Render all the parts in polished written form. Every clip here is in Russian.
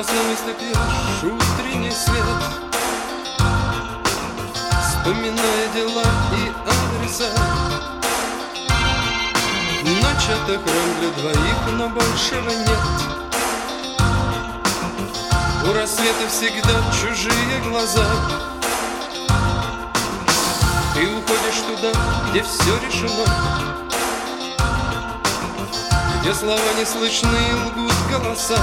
красном истопьешь утренний свет, вспоминая дела и адреса. Ночь — это храм для двоих, но большего нет. У рассвета всегда чужие глаза. Ты уходишь туда, где все решено, где слова не слышны и лгут голоса.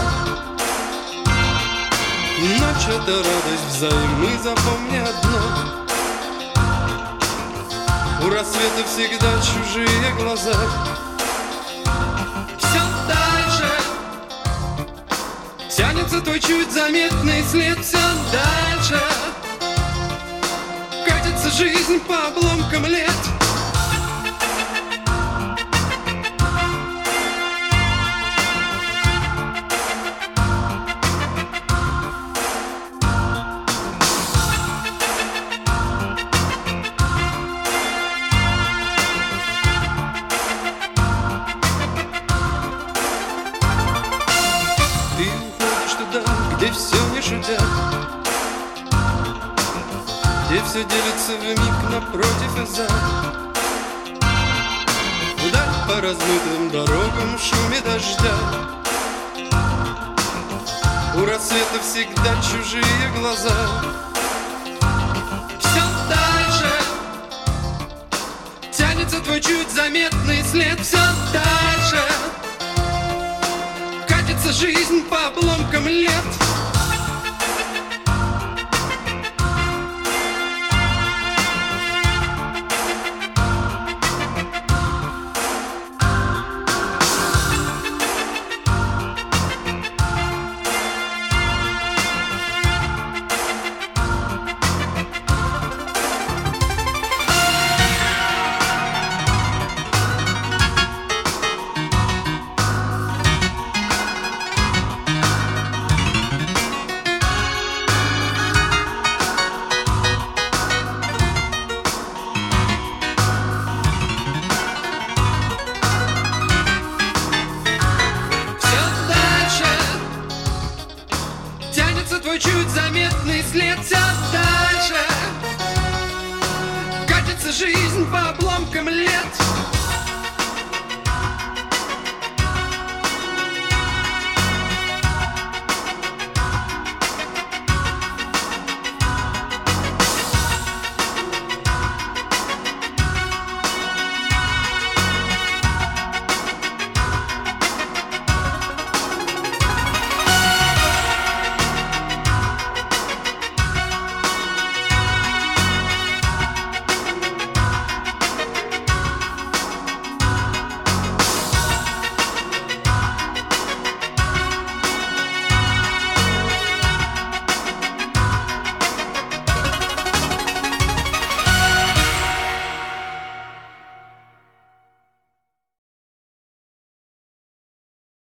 Ночь — это радость взаймы, запомни одно: у рассвета всегда чужие глаза. Все дальше тянется твой чуть заметный след, все дальше катится жизнь по обломкам лет. Ты уходишь туда, где все не шутят, где все делится вмиг напротив и за. Вдаль по размытым дорогам в шуме дождя. У рассвета всегда чужие глаза. Все дальше тянется твой чуть заметный след, все дальше катится жизнь по обломкам лет.